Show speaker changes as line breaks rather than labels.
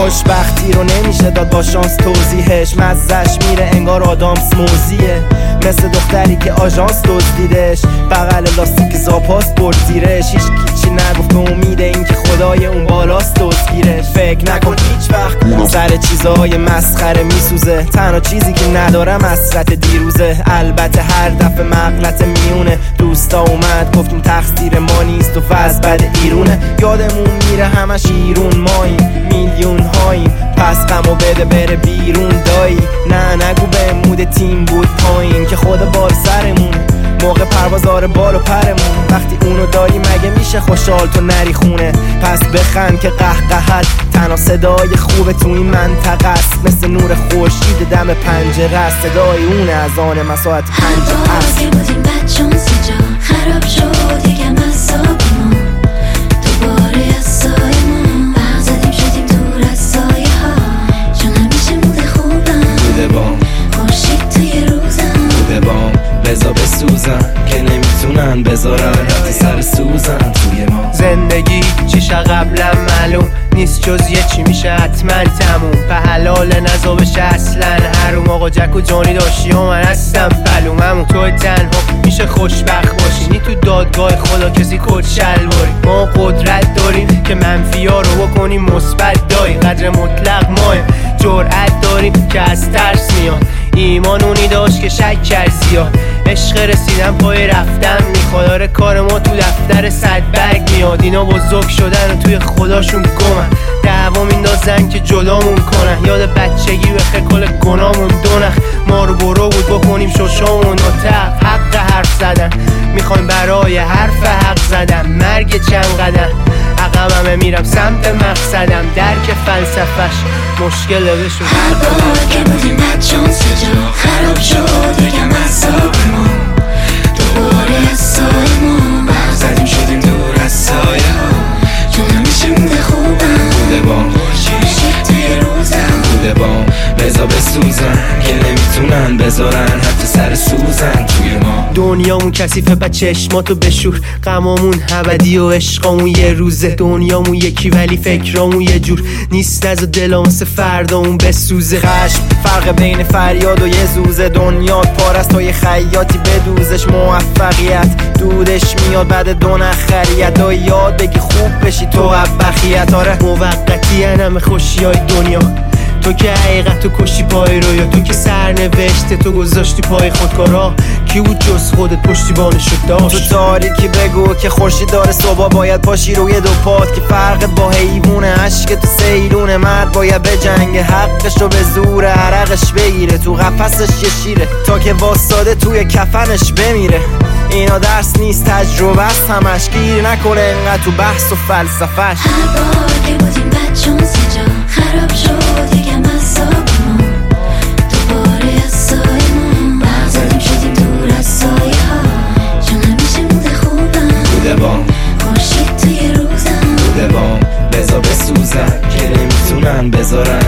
خوشبختی رو نمیشه داد با شانس توضیحش، مزهش میره انگار آدامس موزیه، مثل دختری که آژانس دزدیدش، بغل لاستیک زاپاس برد زیرش، هیچ چی نگفت به امید این که خدای اون بالاست دزدگیرش. فکر نکن هیچ وقت سر چیزای مسخره میسوزه، تنها چیزی که ندارم حسرت دیروزه، البته هر دفعه مغلط میونه، دوستا اومد گفتیم تقصیر ما نیست و فاز بد ایرونه، یادمون میره همش ایرون ماییم، میلیون هاییم، پس غمو بده بره بیرون دایی، نه نگو به مود تیم بود پایین که خدا بال سرمونه، موقع پروازار بال و پرمون، وقتی اونو داری مگه میشه خوشحال تو نری خونه، پس بخند که قهقهت تنها صدای خوب تو این منطقه است، مثل نور خورشید دم پنجره است، صدای اونه از آن مساعت 5 است.
که بودیم بچون سجا خراب شد یکم اعصابمون، دوباره از سایمون برق زدیم شدیم دور از سایه ها، چون همیشه موده خوبم
بوده بام
خورشید توی روزم،
بوده بام بزا بسوزن که نمیتونن بذارن رفتی سر سوزن توی ما. زندگی چیشه قبلا معلوم نیست جز یه چی میشه حتما تموم، به حلال نزا بشه اصلا حروم، آقا جک و جانی داشتی و من هستم پلوممون، تو تنها میشه خوشبخت باشی، نی تو دادگاه خدا کسی کت شلواری، ما قدرت داریم که منفی ها رو بکنیم مثبت، دایی قدر مطلق ماه، جرأت داریم که از ترس میاد، ایمان اونی داشت که شک کرد زیاد، عشق رسیدن پای رفتن میخواد، آره کار ما تو دفتر صدبرگ میاد، اینا بزرگ شدن و توی خداشون گمن، دعوا میندازن که جلامون کنن، یاد بچگی به خکل گنامون دونخ، ما رو برو بود بکنیم ششامون نتق، حق حرف زدن میخوایم برای حرف حق زدن، مرگ چند قدم عقبمه میرم سمت مقصدم، درک فلسفش مشکله بشون.
هر بار که بودیم بچون سجا خراب شد یکم اعصابمون، دوباره از سایمون برق زدیم شدیم دور از سایه ها، چون همیشه موده خوبم
بوده بام
خورشید توی روزم،
بوده بام بزا بسوزن که نمیتونن بذارن حتی سر سوزن توی ما. دنیامون کثیفه بچه چشماتو بشور، غمامون ابدی و عشقامون یه روزه، دنیامون یکی ولی فکرامون یه جور نیست، نزا دلام واسه فردامون بسوزه، خشم فرق بین فریاد و یه زوزه، دنیات پارست تا یه خیاطی بدوزش، موفقیت دودش میاد بعد دو نخریت، دا یاد بگی خوب بشی تو بخیت، آره موقتی همه خوشی های دنیا، تو که حقیقت تو کشی پای رو، یا تو که سرنوشت تو گذاشتی پای خودکارا، کی بود جز خودت پشتیبانشو داشت؟ تو تاریکی بگو که خورشید داره صبح باید پاشی روی دو پات، که فرق با حیوونه عشق تو سیلونه، مرد باید به جنگ حقش رو به زور عرقش بگیره، تو قفسش یه شیره تا که واساده توی کفنش بمیره، اینا درس نیست تجربه است همش، گیر نکنه انقدر تو بحث و فلسفش.
هر بار که بودیم بچون سجا خراب شد یکم اعصابمون، دوباره از سایمون برق زدیم شدیم دور از سایه ها، چون همیشه موده خوبم
بوده بام
خورشید توی روزم،
بوده بام بزا بسوزن که نمیتونن بذارن